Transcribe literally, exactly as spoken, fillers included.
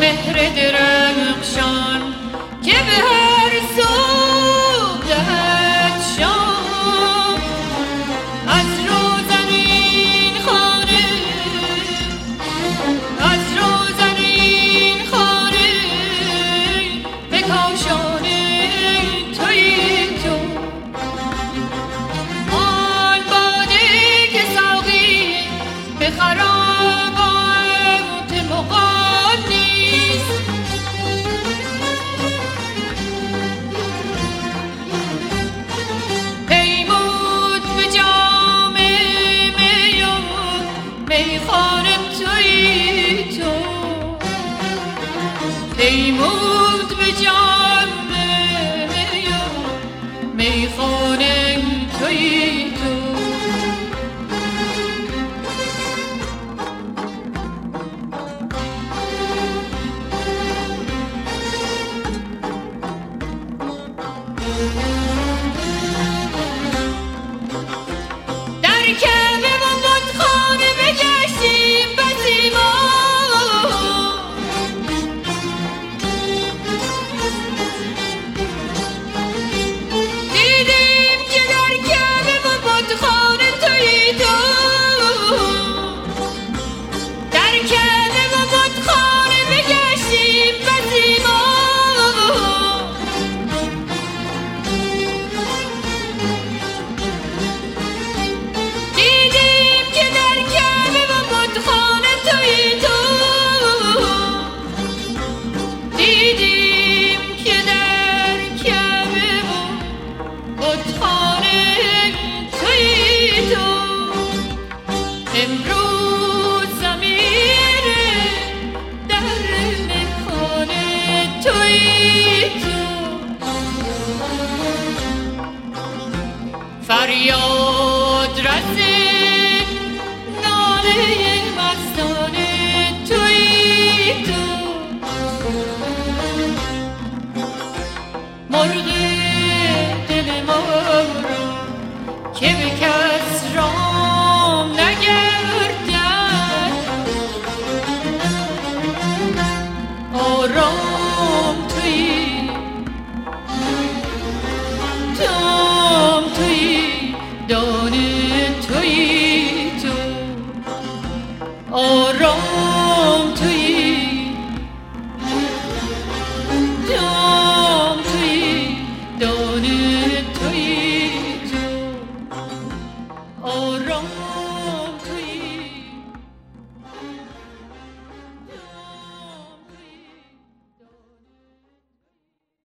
مهر درخشان که به هر صبح دهد شام. از روزنین خانه، از روزنین خانه به کاشانه تویی تو. آن باده که ساقی به خرابات مغان نیست، پیمود به جام می و میخانه تویی تو. پیمود به جام می و میخانه تویی تو. در کعبه و بتخانه بگشتیم بسی ما، دیدیم که در کعبه و بتخانه تویی تو. در کعبه و بتخانه بگشتیم بسی ما، دیدیم که در کعبه و بتخانه تویی تو. دیدیم که در کعبه و بتخانه تویی تو. امروز ضمیر در مکانه تویی تو. فریاد رس ناله مستانه تویی تو. مرغ دل ما را که به کس رام نگردد، آرام تویی، تام تویی، دانه تویی تو. آرام